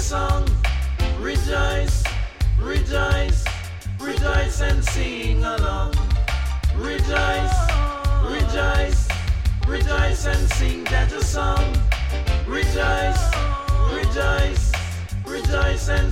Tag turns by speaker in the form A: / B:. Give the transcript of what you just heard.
A: song. Rejoice, rejoice, rejoice and sing along. Rejoice, rejoice, rejoice and sing that a song. Rejoice, rejoice, rejoice and